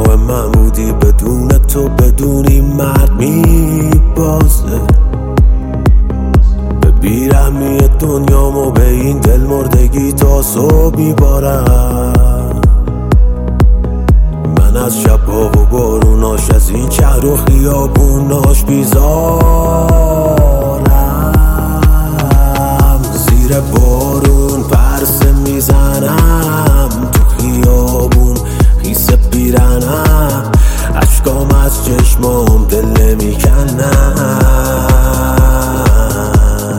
همراه من بودی، بدون تو بدونی مرد میبازه. به بیرحمی دنیامو به این دل مردگی تا صبح میبارم. من از شب‌ها و باروناش، از این شهر و خیابوناش بیزارم. زیر بارون پرسه میزنم، تو خیابون خیسه پیرنم، اشکام از چشمام دل نمیکنم.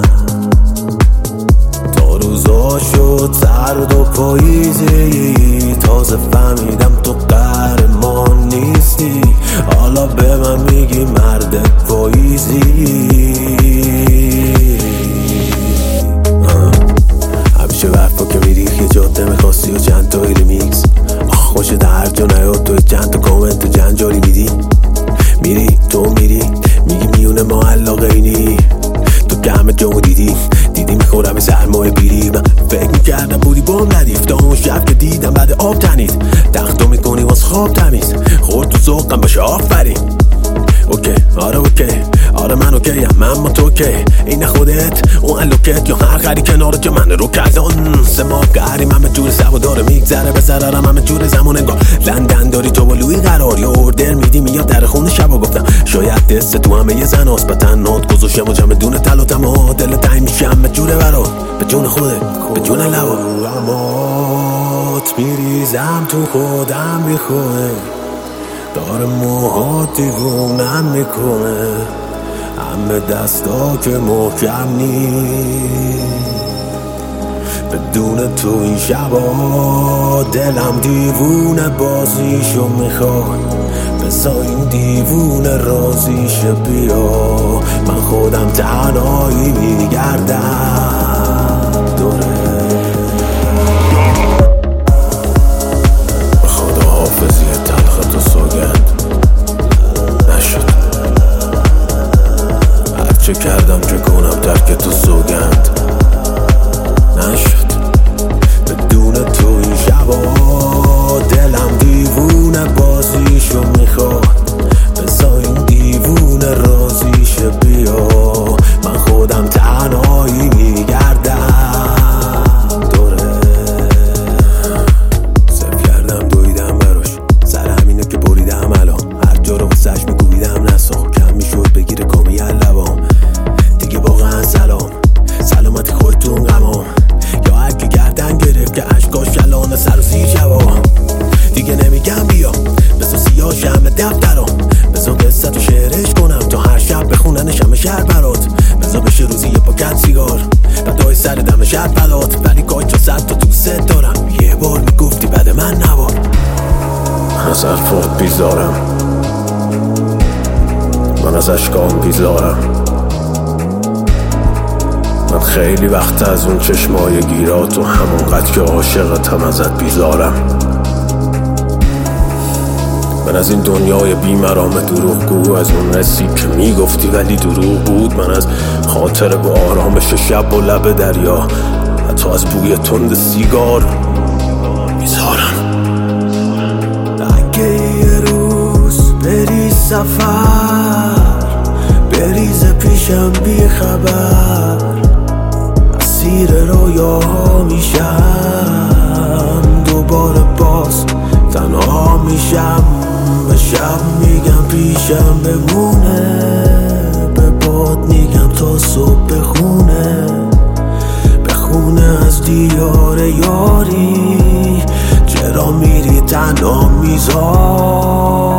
تا روزا شد سرد و پاییزی، تازه فهمیدم تو قهرمان نیستی. حالا به من میگی مرد پاییزی. همیشه برفا که میری یه جاده میخواستی و چند تا ریمیکس. خوش در جا نیاد توی چند تا کامنت جنجاری میدی. میری تو میری میگی میونه ما علاقه اینی. تو که همه جامو دیدی میخورم سرمایه بیری. من فکر میکردم بودی بام ندیف، تا اون شب که دیدم بعد آب تنید. تختو میکنی واس خواب تمیز، خورد تو ذوقم باشه آفرین. اوکی آره اوکی آره من اوکیم، من با تو که این خودت اون الوکت یا هر خری کنار که من رو کردن. سه ماه قهریم همه جور سوا داره میگذره به ضررم همه جور زمان انگار. لندن داری تو با لوی قرار یا اوردر میدی میاد در خونه شبا. گفتم شاید دست تو همه یه زن هست، بطنات گذاشتم و جمع دونه تل و تمام. دل تنگ میشه همه جوره برات، به جون خودت به جون لبا. امات میریزم تو خودم میخواه، داره موهات دیوونم میکنه. همه دستا که محکم نیست، بدون تو این شبا دلم دیوونه بازیشو میخواد. بذار این دیوونه رازیشه بیا، من خودم تنهایی میگردم دوره. خدا حافظی تلخت و سوگند نشد، هرچه کردم چه کنم ترک تو سوگند نشد. بدون تو این شبا دلم دیوونه بازیشو میخواد. بذار این دیوونه رازیشه بیا، من خودم تنهایی میگردم دوره. صرف کردم دویدم براش، سر همینه که بریدم الان. هر جا رو واسش میگویدم نسا، کم میشد بگیره کامی لبام. دیگه واقعا سلامتی خودتون غمام. یا هرکی گردن گرفت که عشقاش کلانه سر و زیر جواب. دیگه نمیگم بیا بذار سیاه شمه دفترام. بذار قصت و شعرش کنم تا هر شب بخوننش همه شهر برات. بذار بشه روزی یه پاکت سیگار بعدای سر دم شهر بلات. ولی کاج 100 تا دوست دارم، یه بار میگفتی بعد من نبار. از حرفات بیزارم، من از اشکام بیزارم. من خیلی وقت از اون چشمای گیرات و همونقدر که عاشقتم ازت بیزارم. من از این دنیای بیمرام دروغگو، از اون رسی که میگفتی ولی دروغ بود. من از خاطر با آرامش شب و لب دریا، حتی از بوی تند سیگار بیزارم. اگه یه روز بری سفر، بریز پیشم بی خبر، اسیر رویاها میشم. دوباره باز تنها میشم، به شب میگم پیشم بمونه، به باد میگم تا صبح بخونه از دیار یاری. چرا میری تنها میذاری؟